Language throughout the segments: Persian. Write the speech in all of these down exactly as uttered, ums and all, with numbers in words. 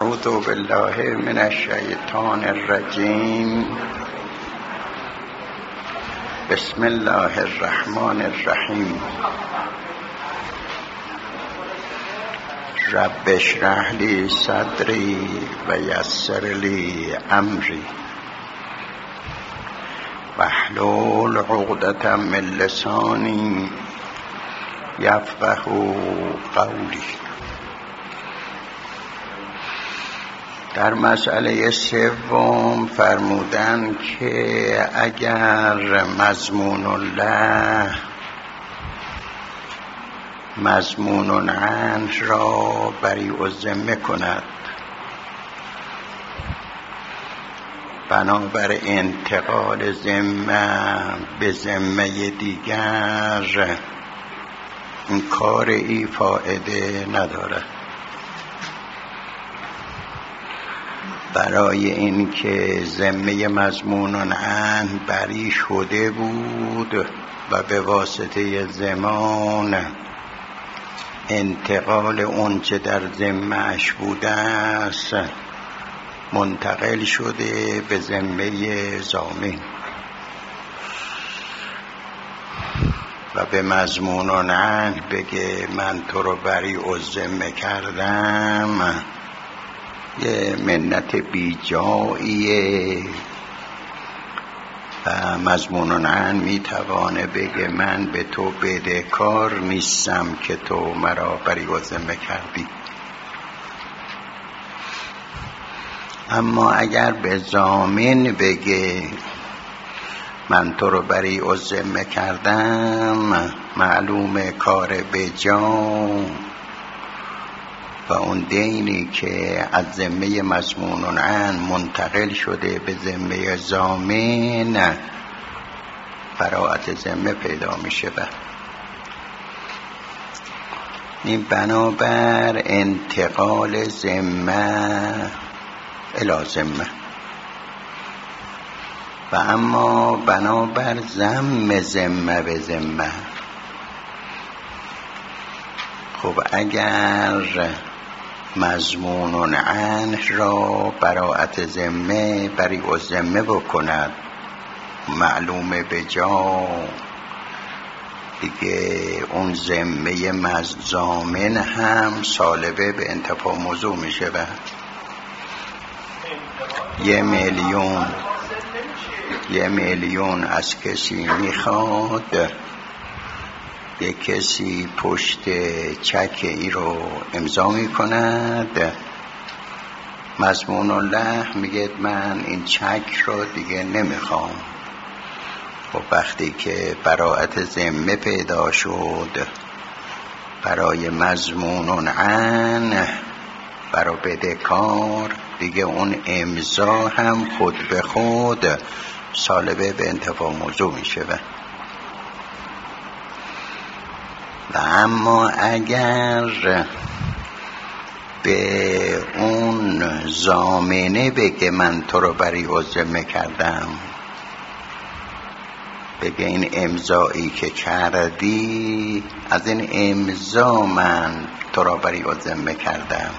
اعوذ بالله من الشیطان الرجیم. بسم الله الرحمن الرحیم. رب اشرح لی صدری و یسر لی امری واحلل عقدة من لسانی یفقهوا قولی. در مسئله سوم فرمودن که اگر مضمون الله مضمون عنه را بریء الذمه کند، بنابر انتقال ذمه به ذمه دیگر این کار ای فایده ندارد. برای اینکه ذمه مضمون عنه بری شده بود و به واسطه زمان انتقال اون چه در ذمه اش بوده است منتقل شده به ذمه ضامن و به مضمون عنه بگه من تو رو بریء الذمه کردم، یه منت بیجاییه. و مضمون عنه میتوانه بگه من به تو بدهکار نیستم که تو مرا بریء الذمه کردی. اما اگر به ضامن بگه من تو رو بریء الذمه کردم، معلومه کار بجا و اون دینی که از ذمه مضمون عنه منتقل شده به ذمه ضامن براءت ذمه پیدا میشه. این بنابر انتقال ذمه الی ذمه و اما بنابر ضم ذمه به ذمه. خب اگر مضمون عنه را براءت ذمه بریء الذمه بکند، معلومه به جا دیگه اون ذمه ضامن هم سالبه به انتفاع موضوع میشه و یه میلیون یه میلیون از کسی میخواد، یه کسی پشت چک ای رو امضا می کند، مضمون الله میگه من این چک رو دیگه نمیخوام. و وقتی که براءت ذمه پیدا شد برای مضمون عنه برای بدهکار، دیگه اون امضا هم خود به خود سالبه به انتفاع موضوع میشه. و اما اگر به اون ضامنه بگه من تو رو بریء الذمه کردم، بگه این امضایی که کردی از این امضا من تو رو بریء الذمه کردم،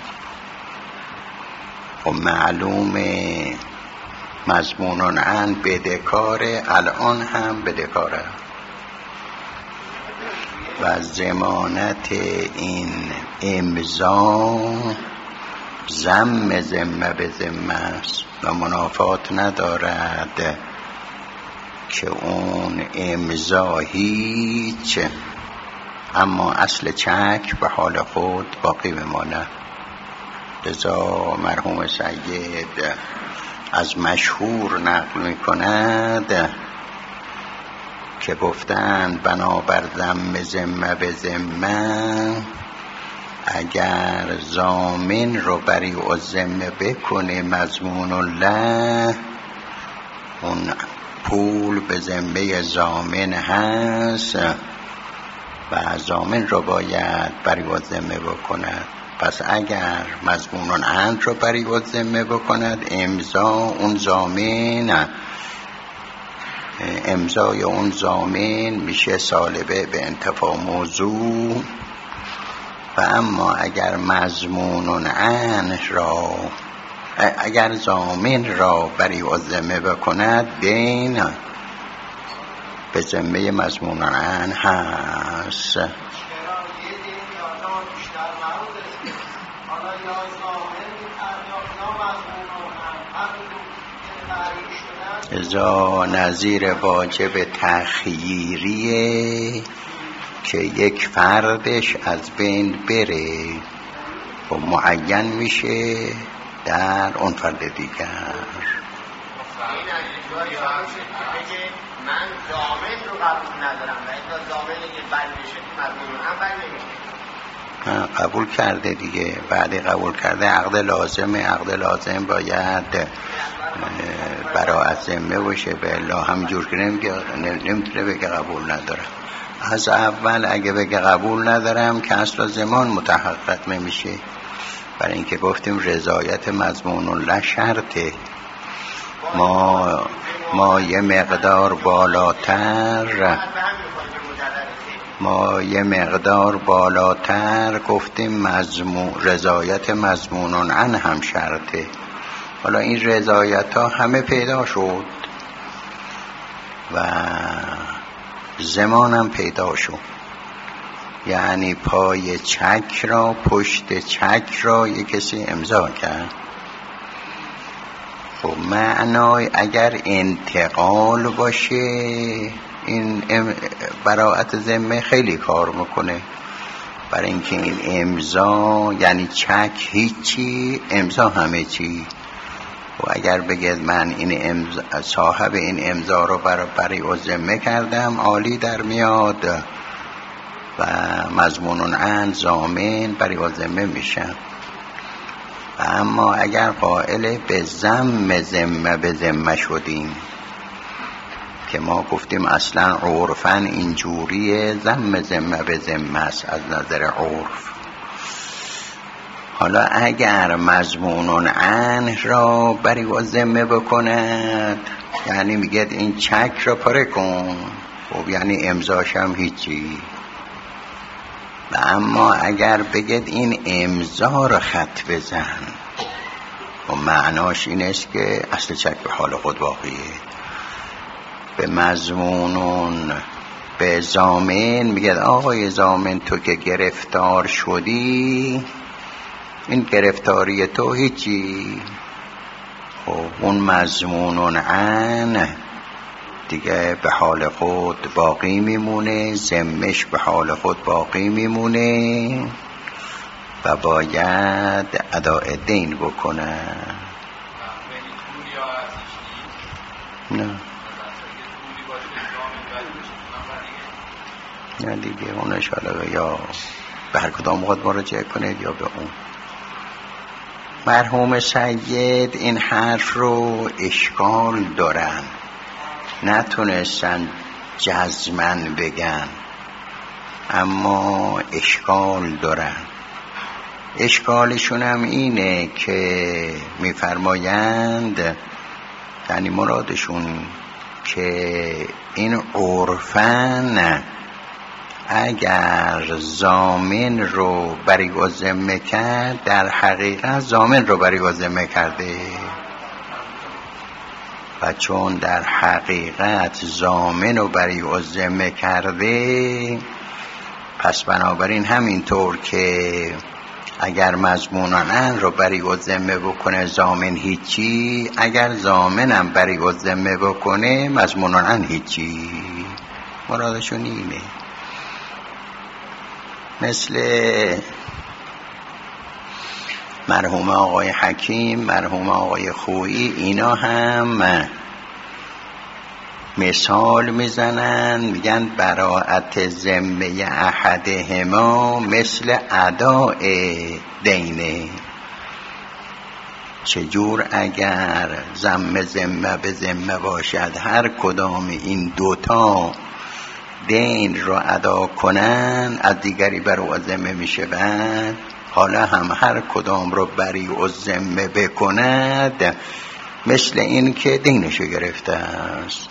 و معلومه مضمون عنه بدهکاره، الان هم بدهکاره و ضمانت این امضا ضم ذمه به ذمه است و منافات ندارد که اون امضا هیچ، اما اصل چک به حال خود باقی بماند. لذا مرحوم سید از مشهور نقل می کند که گفتند بنابر ضم ذمه به ذمه، اگر ضامن رو بریء الذمه بکنه مضمون الله، اون پول به ذمه ضامن هست و ضامن رو باید بریء الذمه بکند. پس اگر مضمون عنه رو بریء الذمه بکند، امضا اون ضامن امضای اون ضامن میشه سالبه به انتفاع موضوع و و اما اگر مضمون عن را اگر ضامن را بری و ذمه بکند دین به ذمه مضمون عن هست. ازا نظیر واجب تخییریه که یک فردش از بین بره و معین میشه در اون فرد دیگر. من ضامن رو قبول ندارم و این ضامنی که بر میشه مضمون هم بر نمیشه. قبول کرده دیگه، بعدی قبول کرده عقد لازمه. عقد لازم باید براءت ذمه باشه، به الله همجور که نمیتونه بگه قبول ندارم. از اول اگه بگه قبول ندارم که اصلا زمان متحقق نمیشه، برای اینکه گفتیم رضایت مضمون لا شرطه. ما ما یه مقدار بالاتر ما یه مقدار بالاتر گفتیم مضمون رضایت مضمون عن هم شرطه. حالا این رضایت ها همه پیدا شد و زمانم پیدا شد، یعنی پای چک را پشت چک را یک کسی امضا کرد. خب معنای اگر انتقال باشه این براءت ذمه خیلی کار میکنه، برای اینکه این امضا یعنی چک هیچی، امضا همه چی. و اگر بگید من این امضا صاحب این امضا رو برای برای ذمه کردم، عالی در میاد و مضمون عن ضامن برای ذمه میشن. اما اگر قائل به ضم ذمه به ذمه شدیم که ما گفتیم اصلا عرفاً اینجوریه، ضم ذمه به ذمه است از نظر عرف. حالا اگر مضمون عن را بری و ذمه بکند، یعنی میگه این چک را پاره کن، خب یعنی امضاش هم هیچی. و اما اگر بگید این امضا را خط بزن، و معناش این است که اصل چک به حال خود باقیه. به مضمونون به ضامن میگه آقای ضامن تو که گرفتار شدی، این گرفتاری تو هیچی. خب اون مضمونون عن دیگه به حال خود باقی میمونه، ذمش به حال خود باقی میمونه و باید اداء دین بکنه. نه نه دیگه اونش حالا یا به هر کدام خود مراجعه کنید یا به اون. مرحوم سید این حرف رو اشکال دارن، نتونستن جزمن بگن، اما اشکال دارن. اشکالشون هم اینه که میفرمایند، یعنی مرادشون که این عرفن اگر ضامن رو بری و ذمه کرد، در حقیقت ضامن رو بری و ذمه کرده، و چون در حقیقت ضامن رو بری و ذمه کرده، پس بنابراین همینطور که اگر مضمون عن رو بری و ذمه بکنه ضامن هیچی، اگر ضامنم بری و ذمه بکنه مضمون عن هیچی. مرادشون اینه. مثل مرحوم آقای حکیم، مرحوم آقای خویی، اینا هم مثال میزنن، میگن براءت ذمه احدهما مثل اداء دینه. چجور اگر ضم ذمه به ذمه باشد، هر کدام این دوتا دین رو ادا کنن، از دیگری بر او ذمه میشه. بعد حالا هم هر کدام رو بری و ذمه بکند، مثل این که دینشو گرفته است.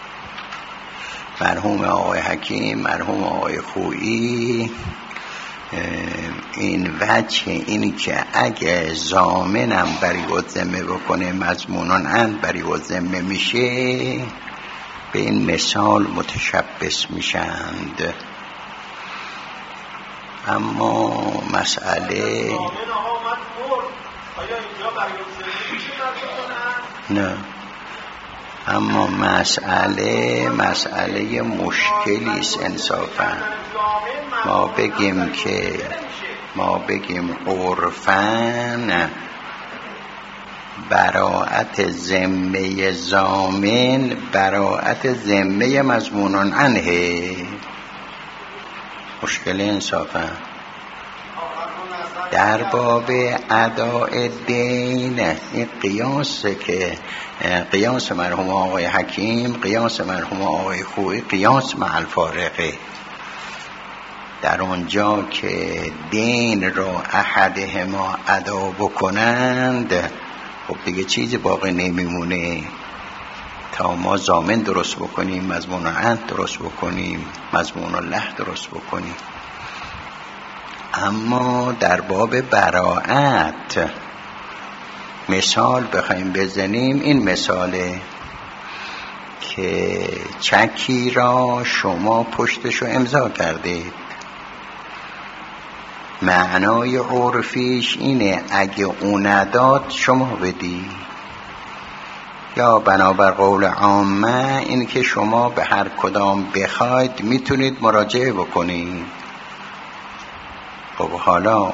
مرحوم آقای حکیم، مرحوم آقای خویی این وجه اینی که اگه ضامنم بری و ذمه بکنه مضمونان ان بری و ذمه میشه، به این مثال متشبث میشند. اما مسئله نه، اما مسئله مسئله مشکلی است انصافا. ما بگیم که ما بگیم عرفاً براءت ذمه ضامن براءت ذمه مضمونان عنه، مشکل انصافا. در باب اداء دین این قیاس که قیاس مرحوم آقای حکیم، قیاس مرحوم آقای خویی، قیاس مع الفارقه. در اونجا که دین را احدهما ادا بکنند، خب دیگه چیزی باقی نمیمونه تا ما ضامن درست بکنیم، مضمون عهد درست بکنیم، مضمون الله درست بکنیم. اما در باب براءت مثال بخوایم بزنیم، این مثاله که چکی را شما پشتشو امضا کردید، معنای عرفیش اینه اگه اون نداد شما بدی، یا بنابر قول عامه این که شما به هر کدام بخواید میتونید مراجعه بکنید. خب حالا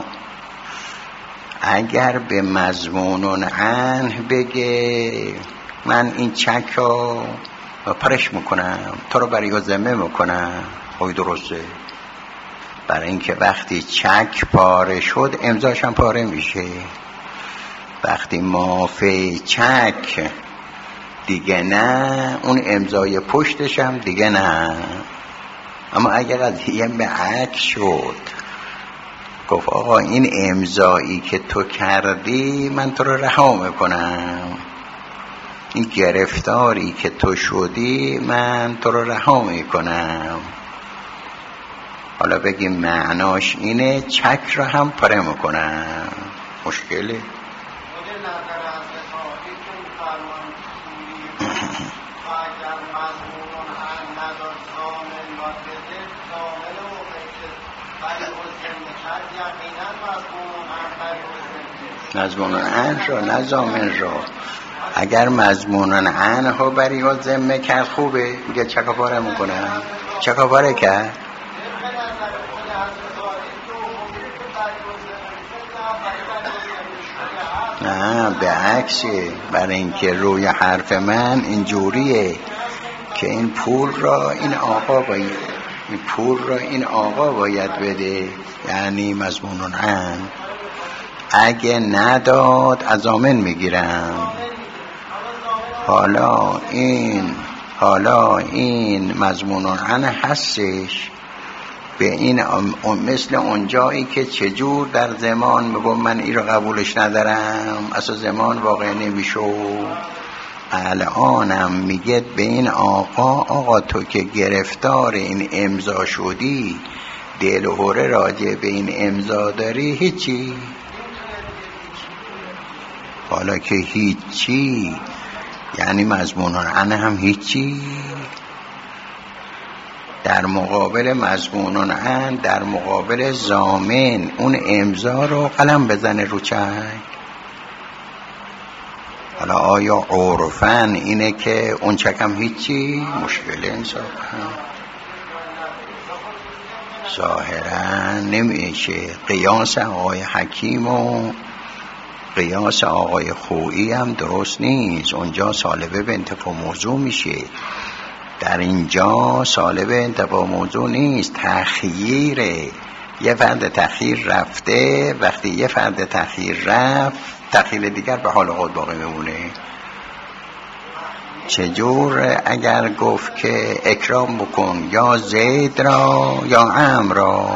اگر به مضمون عنه بگه من این چک رو پرش میکنم، تو رو برای ذمه میکنم، خب درسته، برای اینکه وقتی چک پاره شد امضاش هم پاره میشه. وقتی مافی چک دیگه نه، اون امضای پشتش هم دیگه نه. اما اگر قضیه به عکس شد، گفت آقا این امضایی که تو کردی من تو رو رها میکنم، این گرفتاری که تو شدی من تو رو رها میکنم، حالا بگیم معناش اینه چک رو هم پاره میکنم، مشکله. مضمون عن رو نه ضامن رو. اگر مضمون عن ها بری و ذمه کرد خوبه، میگه چکا پاره میکنم، چکا پاره کرد. نه به عکسه، برای اینکه روی حرف من اینجوریه که این پول را این آقا باید این پول را این آقا باید بده، یعنی مضمون عن. اگه نداد از ضامن میگیرم. حالا این حالا این مضمون عن هستش به این مثل اونجایی که چجور در زمان میگم من این رو قبولش ندارم، اصلا زمان واقع نمیشو. الانم میگه به این آقا آقا تو که گرفتار این امضا شدی، دل و هوره راجع به این امضا داری، هیچی. حالا که هیچی یعنی مضمون عن هم هیچی. در مقابل مضمون عن، در مقابل ضامن، اون امضا رو قلم بزنه رو چک. حالا آیا عرفاً اینه که اون چکم هیچی؟ مشکل انصاف هم ظاهراً نمیشه. قیاس آقای حکیم و قیاس آقای خویی هم درست نیست. اونجا سالبه به انتفاع موضوع میشه، در اینجا سالبه انتفاع موضوع نیست، تخییره. یه فرد تخییر رفته، وقتی یه فرد تخییر رفت تخییر دیگر به حال خود باقی میمونه. چجور اگر گفت که اکرام بکن یا زید را یا عمرو را،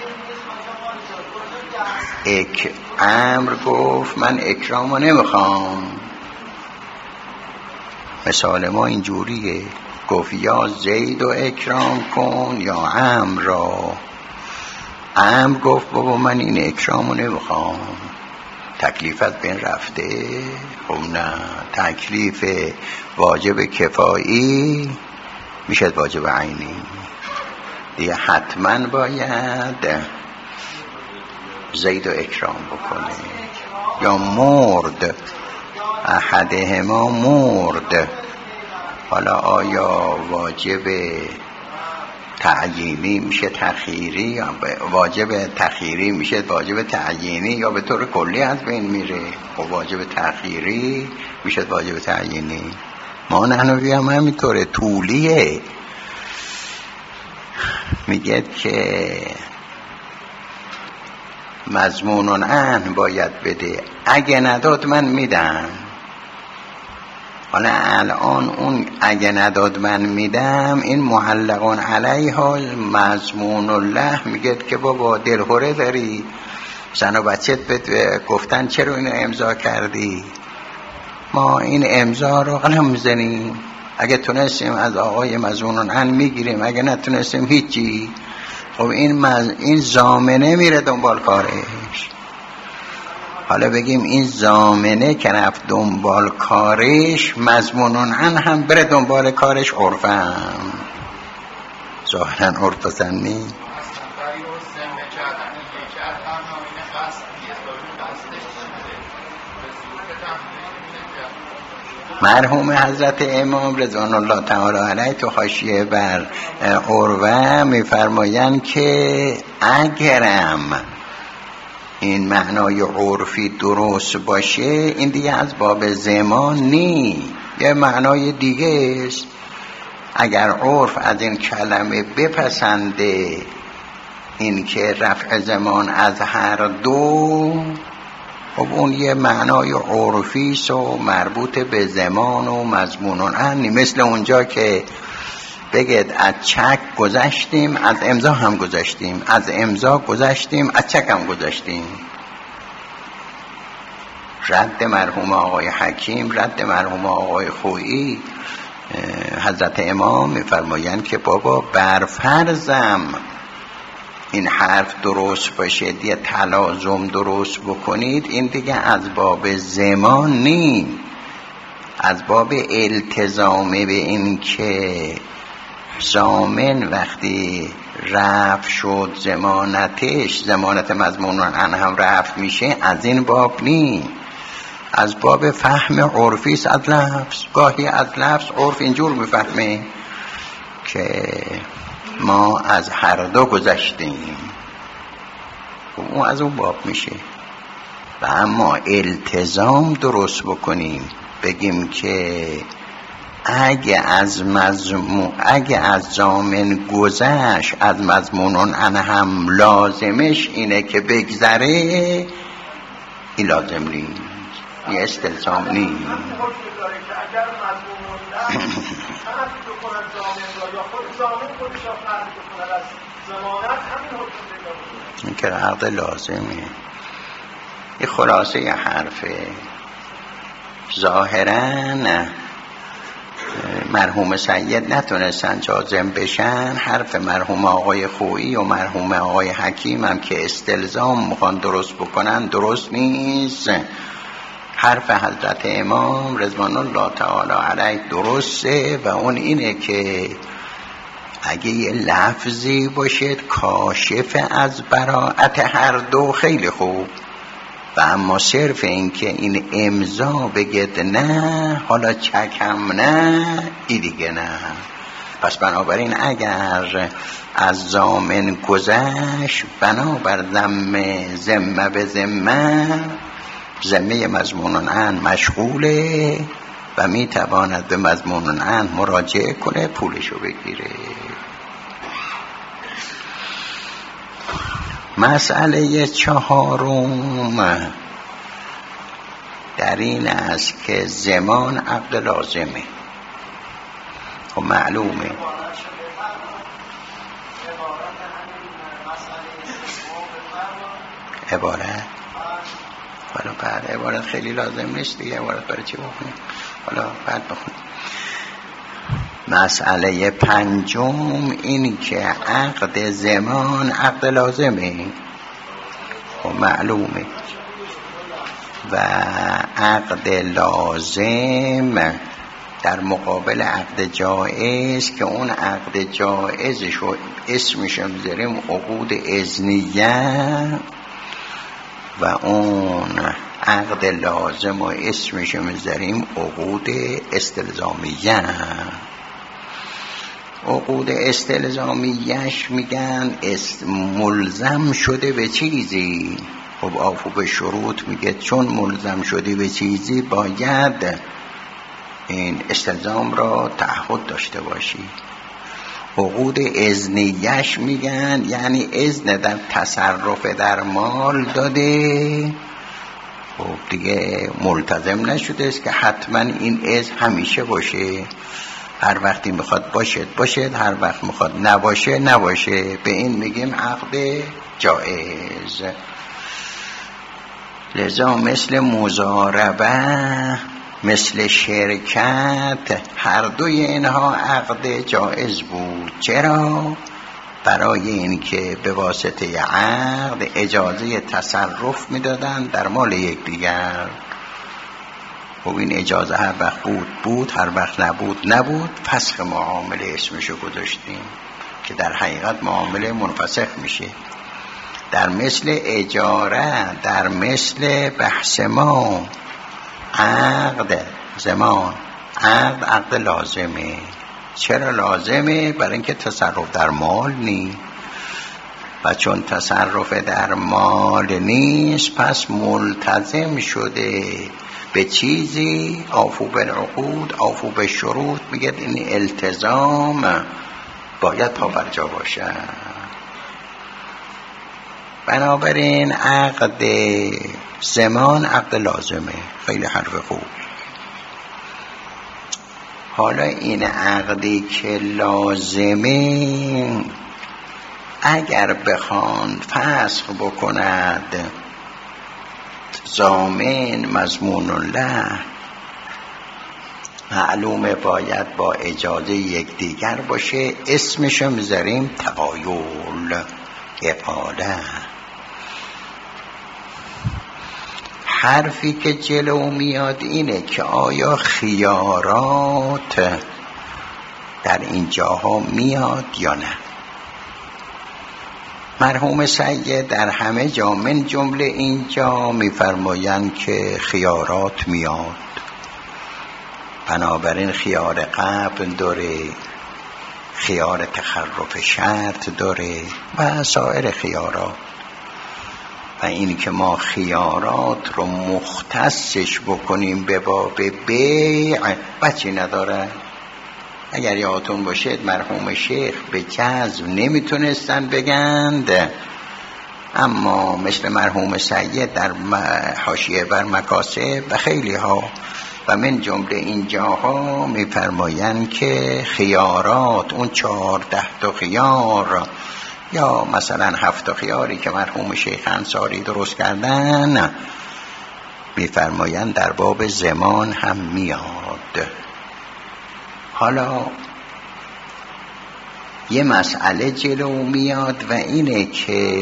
اک عمرو گفت من اکرام رو نمیخوام، مثال ما اینجوریه، گفت یا زید و اکرام کن یا عمرو را. امر گفت بابا من این اکرامو نمیخوام، تکلیف از بین رفته. خب نه، تکلیف واجب کفایی میشه واجب عینی دیگه، حتما باید زید و اکرام بکنه. یا مرد احدهما مرد، حالا آیا واجب تعیینی میشه تخییری، یا واجب تخییری میشه واجب تعیینی، یا به طور کلی از بین میره؟ خب واجب تخییری میشه واجب تعیینی. ما نحنوی هم همینطوره، طولیه. میگه که مضمونون ان باید بده، اگه نداد من میدم. حالا الان اون اگه نداد من میدم این معلقون علیها مضمون الله، میگه که بابا دلهوره داری، زن و بچت بهت گفتن چرا اینو امضا کردی، ما این امضا رو قلم میزنیم، اگه تونستیم از آقای مضمونون ان میگیریم، اگه نتونستیم هیچی. خب این مز... این ضامنه میره دنبال کارش. حالا بگیم این ضامنه که رفت دنبال کارش، مضمونون ان هم بره دنبال کارش، عرفم ظاهرا عرف سنی. مرحوم حضرت امام رضوان الله تعالی علیه تو حاشیه بر عروه میفرمایند که اگرم این معنای عرفی درست باشه، این دیگه از باب زمان نی، یه معنای دیگه است. اگر عرف از این کلمه بپسنده این که رفع زمان از هر دو، خب اون یه معنای عرفی است و مربوط به زمان و مضمونون انی. مثل اونجا که بگید از چک گذشتیم، از امضا هم گذشتیم، از امضا گذشتیم، از چک هم گذشتیم. رد مرحوم آقای حکیم، رد مرحوم آقای خویی، حضرت امام میفرمایند که بابا برفرضم این حرف درست باشه، دیگه تلازم درست بکنید، این دیگه از باب زمان نیم، از باب التزامه به این که ضامن وقتی رفع شد ضمانتش، ضمانت مضمون ان هم رفع میشه، از این باب نیم، از باب فهم عرفی است از لفظ. گاهی از لفظ عرف اینجور میفهمه که ما از هر دو گذشتیم، اون از اون باب میشه. و اما التزام درست بکنیم، بگیم که اگه از مضمون اگه از ضامن گذشت، از مضمونون ان هم لازمش اینه که بگذره، این لازم نیست، یه استلزام نیست. این که عقد لازمه. این خلاصه حرفه. ظاهراً مرحوم سید نتونستن جازم بشن، حرف مرحوم آقای خویی و مرحوم آقای حکیم هم که استلزام میخوان درست بکنن درست نیست. حرف حضرت امام رضوان الله تعالی علیه درسته و اون اینه که اگه یه لفظی باشه کاشف از براءت هر دو خیلی خوب، و اما صرف این که این امضا بگید نه حالا چکم نه، ای دیگه نه. پس بنابراین اگر از ضامن گذشت، بنابر ذمه ذمه به ذمه، ذمه مضمونون ان مشغوله و میتواند به مضمونون ان مراجعه کنه، پولشو بگیره. مسئله چهارم در این است که زمان عقد لازمه. خب معلومه عبارت، حالا بعد عبارت خیلی لازم نیست دیگه، عبارت برای چی بخونیم؟ حالا بعد بخونیم. مسئله پنجم این که عقد زمان عقد لازمه و معلومه و عقد لازم در مقابل عقد جایز که اون عقد جایزش و اسمش هم بذاریم عقود اذنیه و اون عقد لازم و اسمش هم بذاریم عقود استلزامیه. عقود استلزامیهش میگن است ملزم شده به چیزی. خب آفو به شروط میگه چون ملزم شده به چیزی باید این استلزام را تعهد داشته باشی. عقود اذنیهش میگن یعنی اذن در تصرف در مال داده، خب دیگه ملتزم نشده است که حتما این اذن همیشه باشه، هر وقتی میخواد باشد باشد، هر وقت میخواد نباشه نباشه. به این میگیم عقد جائز. لذا مثل مضاربه، مثل شرکت، هر دوی اینها عقد جائز بود. چرا؟ برای اینکه به واسطه عقد اجازه تصرف میدادن در مال یکدیگر. خب این اجازه هر وقت بود بود، هر وقت نبود نبود. فسخ معامله اسمشو گذاشتیم که در حقیقت معامله منفسخ میشه. در مثل اجاره، در مثل بحث ما، عقد زمان عقد عقد لازمه. چرا لازمه؟ برای اینکه تصرف در مال نیست و چون تصرف در مال نیست پس ملتزم شده به چیزی. آفو بالعقود آفو بالشروط میگه این التزام باید پابرجا باشه. بنابراین عقد زمان عقد لازمه. خیلی حرف خوب. حالا این عقدی که لازمه اگر بخوان فسخ بکند ضامن مضمون له، معلومه باید با اجازه یکدیگر باشه. اسمشو میذاریم تقایل، اقاله. حرفی که جلو میاد اینه که آیا خیارات در این جاها میاد یا نه. مرحوم سید در همه جا من جمله اینجا میفرمایند که خیارات میاد. بنابراین خیار قبل داره، خیار تخرف شرط داره و سایر خیارات. و این که ما خیارات رو مختصش بکنیم به باب بیع بچی نداره. اگر یادتون باشه مرحوم شیخ به جزم نمیتونستن بگند، اما مثل مرحوم سید در حاشیه بر مکاسب و خیلی ها و من جمله اینجاها میفرمایند که خیارات اون چهارده تا خیار یا مثلا هفت خیاری که مرحوم شیخ انصاری درست کردن میفرمایند در باب زمان هم میاد. حالا یه مسئله جلو میاد و اینه که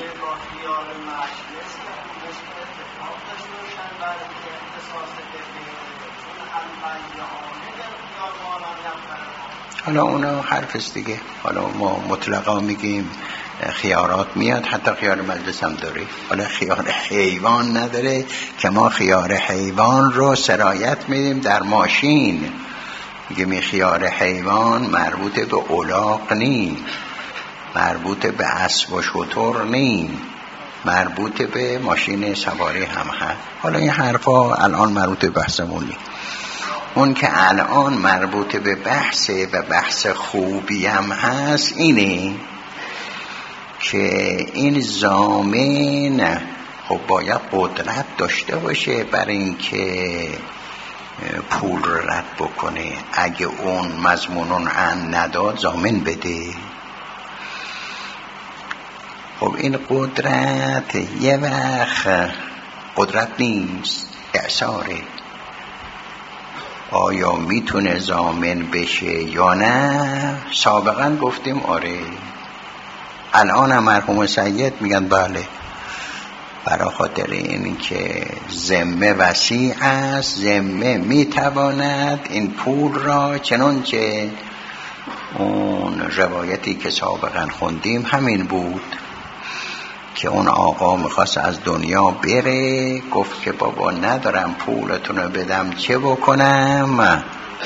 حالا اونا حرف است دیگه. حالا ما مطلقا میگیم خیارات میاد، حتی خیار مجلس هم داره. حالا خیار حیوان نداره که ما خیار حیوان رو سرایت میدیم در ماشین. میگیم این خیار حیوان مربوط به الاغ نی، مربوط به اسب و شتر نی، مربوط به ماشین سواری هم هست. حالا این حرفا الان مربوط به بحثمون نی. اون که الان مربوط به بحث و بحث خوبی هم هست اینه که این ضامن خب باید قدرت داشته باشه برای اینکه پول رد بکنه. اگه اون مضمونون عن نداد ضامن بده. خب این قدرت یه وقت قدرت نیست، اعصاره. آیا میتونه ضامن بشه یا نه؟ سابقا گفتیم آره. الان هم مرحوم سید میگن بله، برای خاطر این که ذمه وسیع است، ذمه میتواند این پول را، چنانچه اون روایتی که سابقا خوندیم همین بود که اون آقا میخواست از دنیا بره، گفت که بابا ندارم پولتون رو بدم چه بکنم؟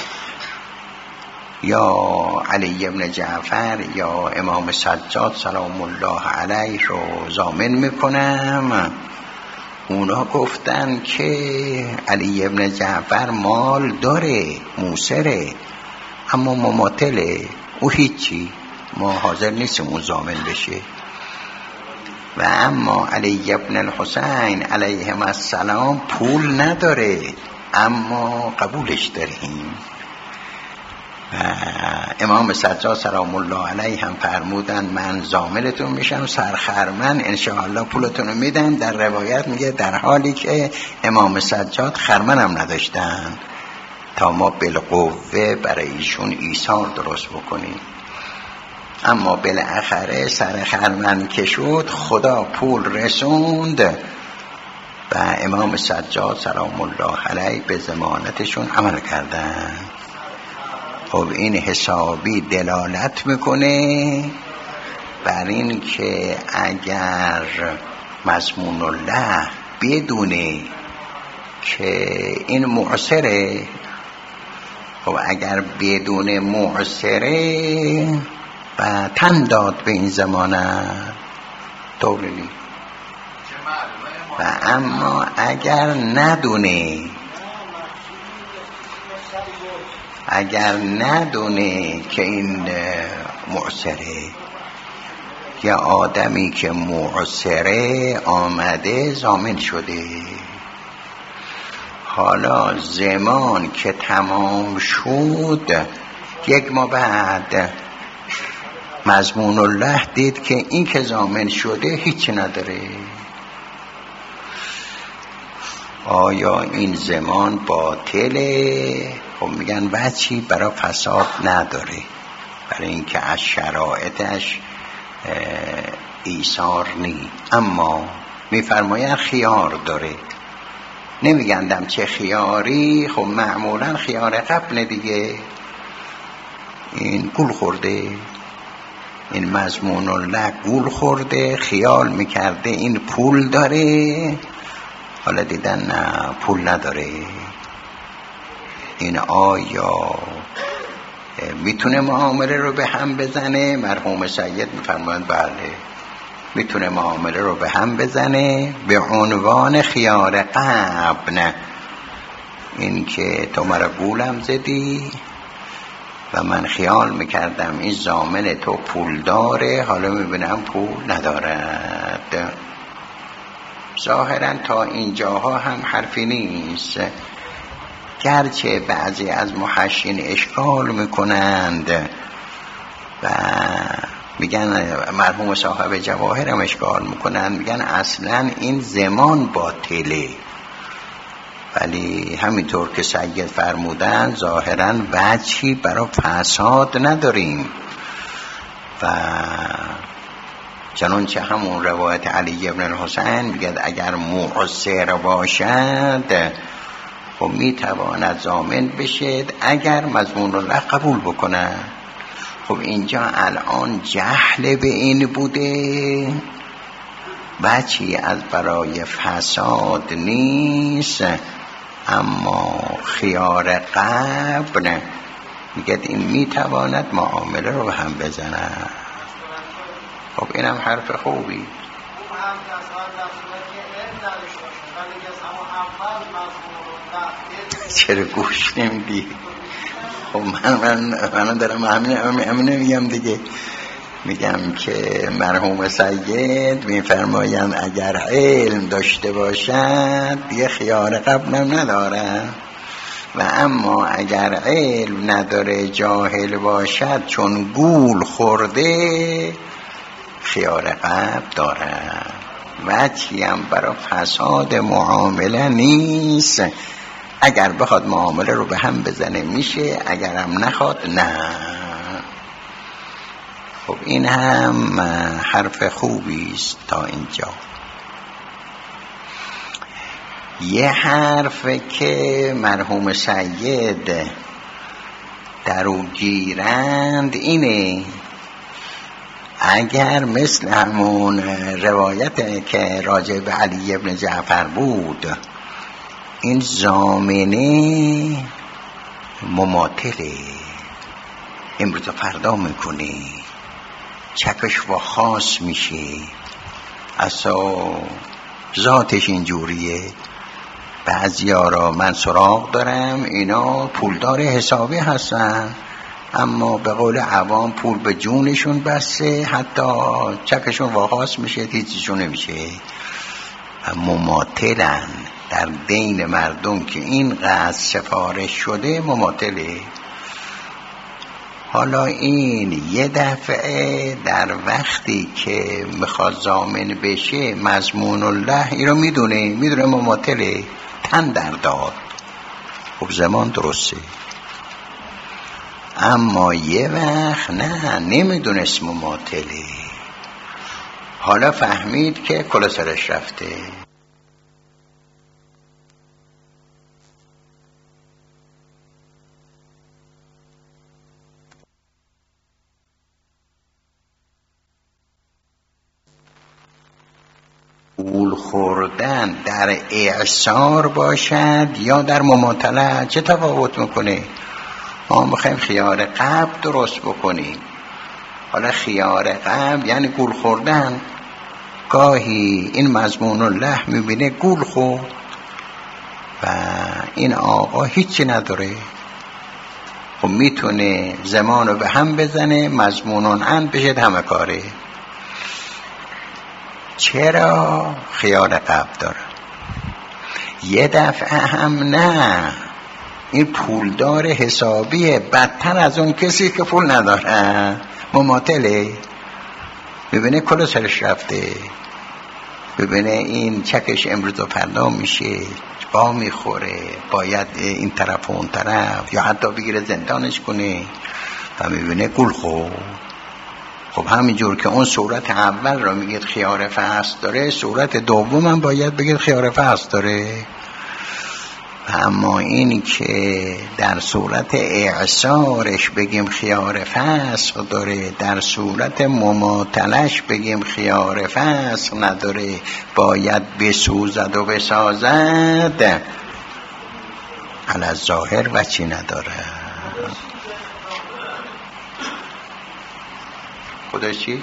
یا علی ابن جعفر یا امام سجاد سلام الله علیه رو ضامن میکنم. اونا گفتن که علی ابن جعفر مال داره، موسره، اما مماطله، او هیچی، ما حاضر نیستیم اون ضامن بشه. و اما علی ابن الحسین علیهم السلام پول نداره اما قبولش داریم. و امام سجاد سلام الله علیه هم فرمودن من ضامنتون میشم، سرخرمن انشاءالله پولتون رو میدن. در روایت میگه در حالی که امام سجاد خرمن هم نداشتن تا ما بالقوه برای ایشون ایثار درست بکنیم. اما بالاخره سر خرمن که شد خدا پول رسوند و امام سجاد سلام الله علیه به ضمانتشون عمل کردن. خب این حسابی دلالت میکنه بر این که اگر مضمون الله بدونه که این معسره، خب اگر بدون معسره و تن داد به این زمانه طوری، و اما اگر ندونه اگر ندونه که این معسره، یا آدمی که معسره آمده ضامن شده، حالا زمان که تمام شد یک ماه بعد مضمون الله دید که این که ضامن شده هیچی نداره، آیا این زمان باطله؟ خب میگن بچی برای فساد نداره، برای اینکه از شرایطش ایثار نی، اما میفرماین خیار داره. نمیگندم چه خیاری، خب معمولا خیار قبل دیگه، این گول خورده، این مضمون الله گول خورده، خیال میکرده این پول داره، حالا دیدن نه پول نداره. این آیا میتونه معامله رو به هم بزنه؟ مرحوم سید میفرمایند بله میتونه معامله رو به هم بزنه به عنوان خیار قبل، این که تو مرا گولم زدی و من خیال میکردم این ضامن تو پول داره، حالا میبینم پول ندارد. ظاهرا تا اینجاها هم حرفی نیست، گرچه بعضی از محشین اشکال میکنند و میگن، مرحوم صاحب جواهر هم اشکال میکنند، میگن اصلا این زمان باطله، ولی همینطور که سید فرمودن ظاهرا وجهی برای فساد نداریم. و چنانچه همون روایت علی ابن الحسین میگه اگر معسر باشد خب میتواند ضامن بشد اگر مضمون الله قبول بکنه. خب اینجا الان جهل به این بوده، بچی از برای فساد نیست، اما خیار قبل میگه این میتواند معامله رو هم بزنه. خب اینم حرف خوبی. چرا گوش نمیدی؟ خب من من من دارم همین همین میگم دیگه، میگم که مرحوم سید میفرمایند اگر علم داشته باشد یه خیار قبلم نداره، و اما اگر علم نداره جاهل باشد چون گول خورده خیار قبل داره. وجهی هم برای فساد معامله نیست اگر بخواد معامله رو به هم بزنه میشه، اگرم نخواد نه. خب این هم حرف خوبی است تا اینجا. یه حرف که مرحوم سید در او گیرند اینه، اگر مثل همون روایت که راجع به علی ابن جعفر بود، این ضامنه مماثله، امروز و فردا میکنه، چکش و خاص میشه، اصلا ذاتش اینجوریه. بعضیا را من سراغ دارم اینا پولدار حسابی هستن، اما به قول عوام پول به جونشون بسته، حتی چکشون واخاص میشه، هیچیشون نمیشه. مماثلن در دین مردم که این قدر سفارش شده، مماثله. حالا این یه دفعه در وقتی که میخواد ضامن بشه مضمون الله این رو میدونه، میدونه مماثله، تن در داد. خب زمان درسته، اما یه وقت نه، نمیدونست مماثله، حالا فهمید که کلا سرش رفته. گول خوردن در اعصار باشد یا در مماثله چه تفاوت میکنه؟ ما میخوایم خیار قبل درست بکنیم. حالا خیار قبل یعنی گول خوردن، گاهی این مضمون الله میبینه گول خورد و این آقا هیچی نداره، خب میتونه زمانو به هم بزنه، مضمونون ان بشه همه کاره. چرا خیار قبل داره؟ یه دفعه هم نه، این پولدار حسابیه، بدتر از اون کسی که پول نداره، مماثله. ببینه کلا سرش رفته، ببینه این چکش امروز و فردا میشه، با میخوره، باید این طرف و اون طرف، یا حتی بگیره زندانش کنه و میبینه گول خورد. خب همینجور که اون صورت اول را میگید خیار فصل داره، صورت دوم هم باید بگید خیار فصل داره. اما این که در صورت اعصارش بگیم خیار فسق داره، در صورت مماثلش بگیم خیار فسق نداره، باید بسوزد و بسازد، علی الظاهر وجهی نداره. خدا چی؟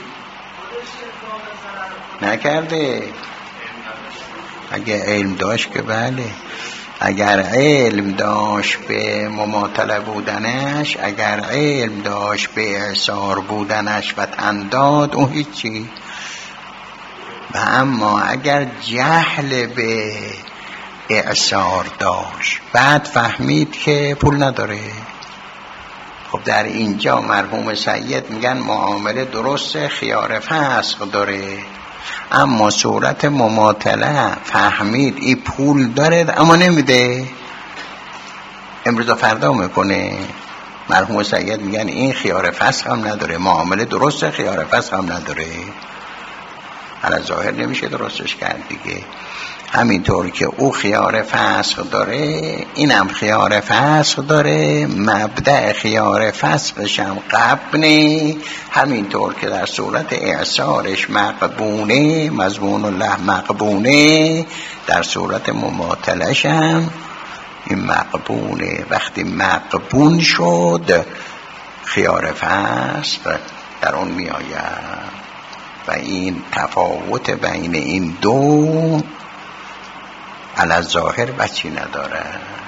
نکرده. اگه علم داشت که بله، اگر علم داشت به مماثله بودنش، اگر علم داشت به اعصار بودنش و تنداد، اون هیچی. و اما اگر جهل به اعصار داشت، بعد فهمید که پول نداره، خب در اینجا مرحوم سید میگن معامله درسته، خیار فسق داره، اما صورت مماثله فهمید این پول داره اما نمیده، امروز و فردا میکنه. مرحوم سید میگن این خیار فسق هم نداره، معامله درسته، خیار فسق هم نداره. علی ظاهر نمیشه درستش کرد دیگه. همینطور که او خیار فسق داره، اینم خیار فسق داره، مبدأ خیار فسقش هم قبنه، همینطور که در صورت اعصارش مقبونه، مضمون الله مقبونه، در صورت مماثلش هم این مقبونه. وقتی مقبون شد خیار فسق در اون می آید و این تفاوت بین این دو علی الظاهر بچی نداره.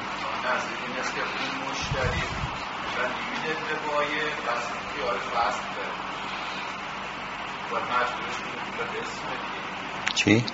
چی؟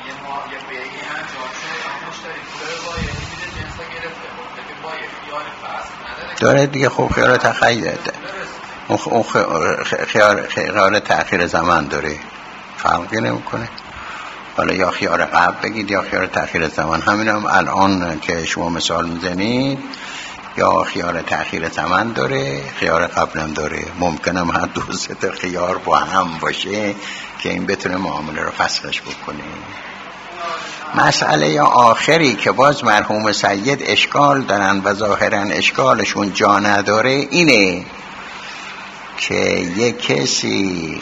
داره دیگه. خب خیال تخیل اون خیال تأخیر زمان داره، فرقی نمیکنه. حالا یا خیار قبل بگید یا خیار تأخیر زمان. همین هم الان که شما مثال میزنید یا خیار تأخیر زمان داره، خیار قبلم داره. ممکنم هر دو سه تا خیار با هم باشه که این بتونه معامله رو فسخش بکنه. مسئله آخری که باز مرحوم سید اشکال دارن و ظاهرا اشکالشون جا نداره اینه که یک کسی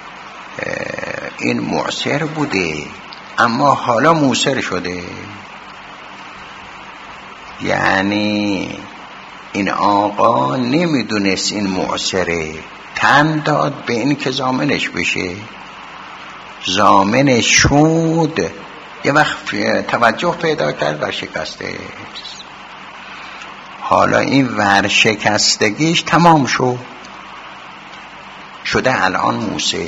این معسر بوده اما حالا موسر شده، یعنی این آقا نمیدونست این معسره، تن داد به این که ضامنش بشه، ضامنش شد، یه وقت توجه پیدا کرد ورشکسته. حالا این ورشکستگیش تمام شد، شده الان موسر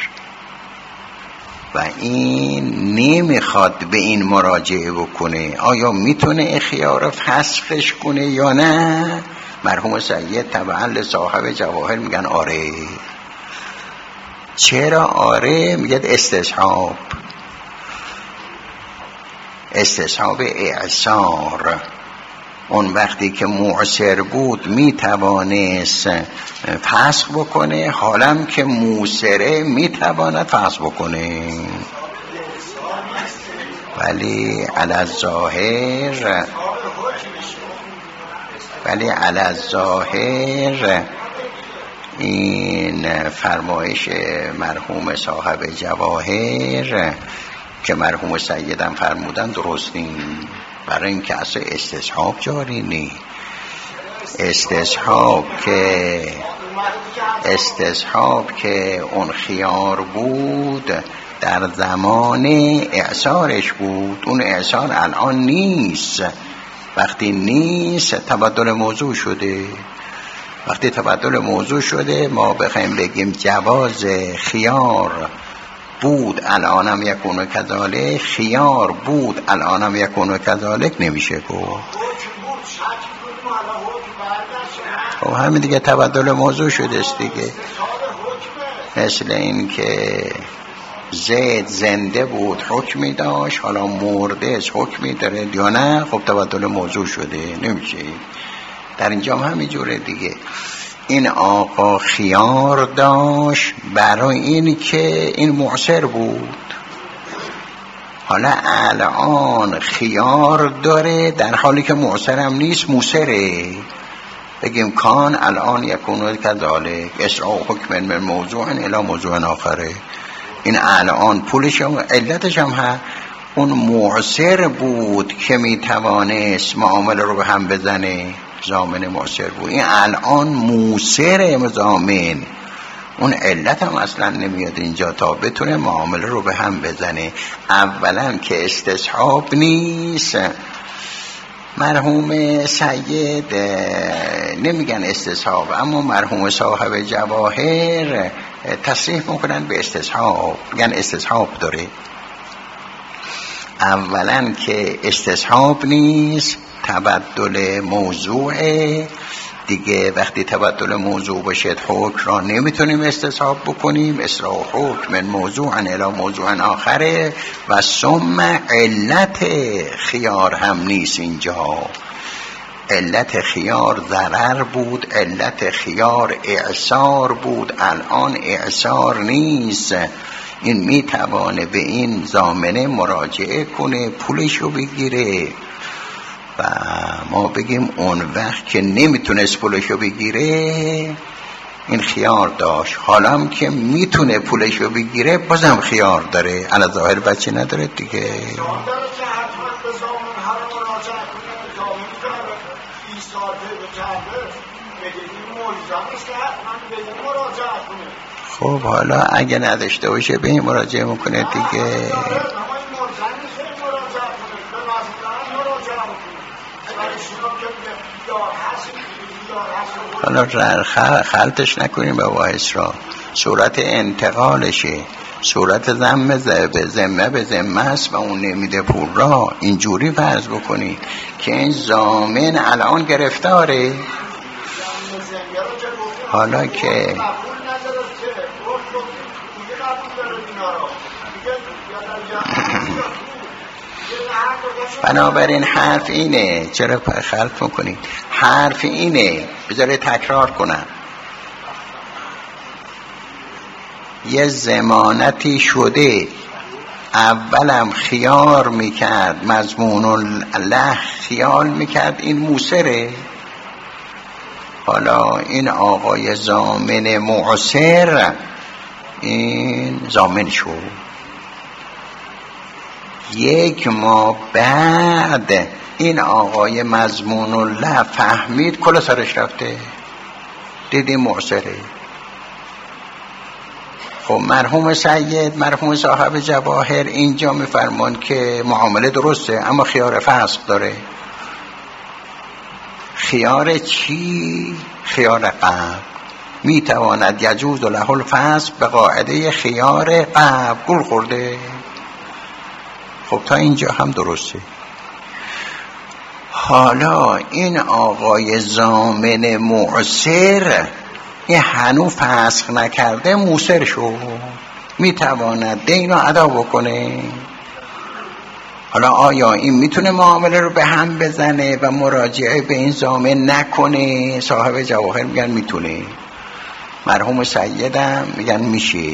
و این نمیخواد به این مراجعه بکنه. آیا میتونه خیار فسخش کنه یا نه؟ مرحوم سید تبعا صاحب جواهر میگن آره. چرا آره؟ میگه استصحاب، استصحاب اعصار. اون وقتی که معسر بود میتوانست فسخ بکنه، حالم که موسره میتواند فسخ بکنه. ولی علی الظاهر ولی علی الظاهر این فرمایش مرحوم صاحب جواهر که مرحوم سیدم فرمودن درست نیست، برای اینکه اصلا استصحاب جاری نیست. استصحاب که استصحاب که اون خیار بود در زمان اعصارش بود، اون اعصار الان نیست. وقتی نیست تبدل موضوع شده. وقتی تبدل موضوع شده ما بخوایم بگیم جواز خیار بود الانم یکونو کذالک، خیار بود الانم یکونو کذالک نمیشه گفت. خب همین دیگه تبدل موضوع شده است دیگه. مثل این که زید زنده بود حکمی داشت، حالا مرده است حکمی داره یا نه، خب تبدل موضوع شده نمیشه. در اینجا هم همین جوره دیگه. این آقا خیار داشت برای این که این معسر بود، حالا الان خیار داره در حالی که معسر هم نیست، موسره. بگیم کان الان یکونو کذالک اسراء حکم من موضوع الی موضوع آخره. این الان پولش هم علتش هم ها اون معسر بود که میتوانست معامله رو به هم بزنه، ضامن معسر بود. این الان موسر ضامن، اون علت هم اصلا نمیاد اینجا تا بتونه معامله رو به هم بزنه. اولا که استصحاب نیست. مرحوم سید نمیگن استصحاب، اما مرحوم صاحب جواهر تصریح میکنن به استصحاب، میگن استصحاب داره. اولا که استصحاب نیست، تبدل موضوعه دیگه. وقتی تبدل موضوع باشه حکم را نمیتونیم استصحاب بکنیم، اسراء حکم من موضوع الی موضوع آخره. و ثم علت خیار هم نیست اینجا. علت خیار ضرر بود، علت خیار اعصار بود، الان اعصار نیست. این میتوانه به این ضامنه مراجعه کنه، پولشو بگیره. و ما بگیم اون وقت که نمیتونست پولشو بگیره این خیار داشت، حالا هم که میتونه پولشو بگیره بازم خیار داره، علی ظاهر بچه نداره دیگه. خب حالا اگه نداشته باشه به این مراجعه میکنه دیگه. حالا خلطش نکنیم به واحس را، صورت انتقالشه، صورت ذمه به ذمه به ذمه است و اون نمیده پول را. اینجوری فرض بکنید که این ضامن الان گرفتاره. حالا که بنابراین حرف اینه. چرا خلط میکنید؟ حرف اینه، بذاره تکرار کنم. یه زمانتی شده اولم خیار میکرد، مضمون الله خیال میکرد این موسره. حالا این آقای ضامن معسر این ضامن شد. یک ماه بعد این آقای مضمون الله فهمید کلا سرش رفته، دیدی معسره. خب مرحوم سید، مرحوم صاحب جواهر اینجا میفرمان که معامله درسته اما خیار فسق داره. خیار چی؟ خیار قبل. میتواند یجوز له الفسق به قاعده خیار قبل. گول خورده. خب تا اینجا هم درسته. حالا این آقای ضامن معسر این هنو فسخ نکرده، موسر شو، میتواند دین رو ادا بکنه. حالا آیا این میتونه معامله رو به هم بزنه و مراجعه به این ضامن نکنه؟ صاحب جواهر میگن میتونه. مرحوم سیدم میگن میشه.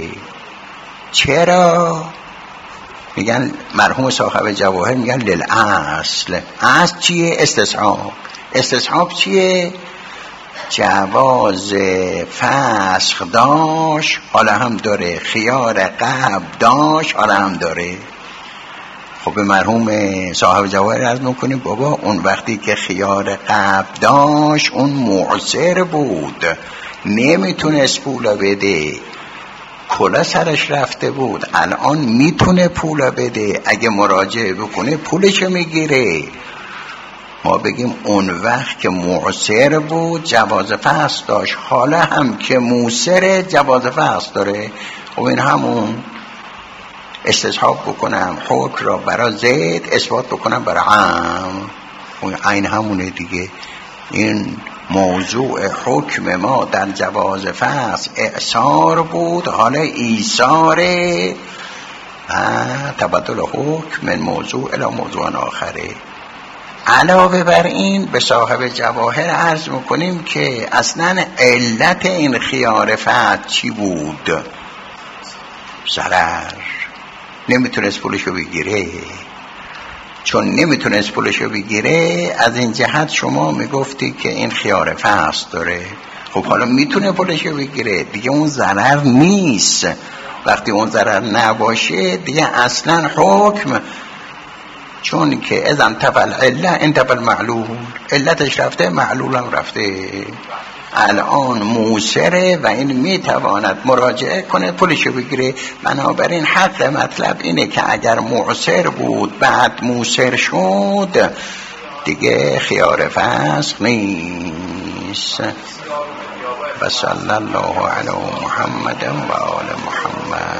چرا؟ میگن مرحوم صاحب جواهر میگن للاصل. اصل چیه؟ استصحاب. استصحاب چیه؟ جواز فسخ داشت حالا هم داره، خیار قبل داشت حالا هم داره. خب به مرحوم صاحب جواهر عرض میکنیم بابا اون وقتی که خیار قبل داشت اون معسر بود، نمیتونست پولا بده، کلا سرش رفته بود. الان میتونه پولا بده، اگه مراجعه بکنه پولشو میگیره. ما بگیم اون وقت که معسر بود جواز فسخ داشت، حالا هم که موسر جواز فسخ داره. خب این همون استصحاب بکنم حکم را برای زید اثبات بکنم برای عام، این همونه دیگه. این موضوع حکم ما در جواز فسخ اعصار بود، حالا ایثار تبدل حکم من موضوع الی موضوع آخره. علاوه بر این به صاحب جواهر عرض میکنیم که اصلا علت این خیار فسخ چی بود؟ ضرر. نمیتونست پولشو بگیره. چون نمیتونست پولشو بگیره از این جهت شما میگفتی که این خیار فسخ داره. خب حالا میتونه پولشو بگیره دیگه، اون ضرر نیست. وقتی اون ضرر نباشه دیگه اصلا حکم، چون که اذا انتفى العله انتفى المعلول، علتش رفته معلولم رفته. الان موسره و این میتواند مراجعه کنه پولشو بگیره. بنابراین حق مطلب اینه که اگر معسر بود بعد موسر شد دیگه خیار فسخ نیست. و صلی الله علی محمد و آل محمد.